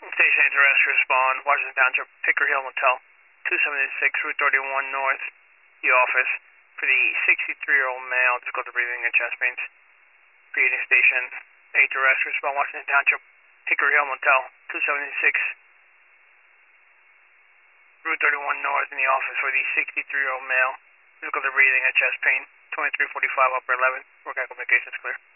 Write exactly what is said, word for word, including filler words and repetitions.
Station eight arrest, respond, Washington Township, Hickory Hill Motel, two seventy-six, Route thirty-one North, the office, for the sixty-three-year-old male, difficulty breathing and chest pains. Creating station eight arrest, respond, Washington Township, Hickory Hill Motel, two seventy-six, Route thirty-one North, in the office, for the sixty-three-year-old male, difficulty breathing and chest pain. twenty-three forty-five, upper eleven, work out communications clear.